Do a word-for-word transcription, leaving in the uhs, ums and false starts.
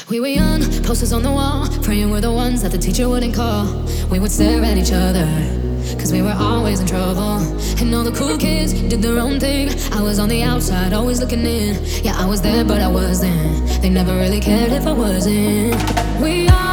We were young, posters on the wall, praying we're the ones that the teacher wouldn't call. We would stare at each other, cause we were always in trouble. And all the cool kids did their own thing. I was on the outside, always looking in. Yeah, I was there, but I wasn't. They never really cared if I wasn't. We are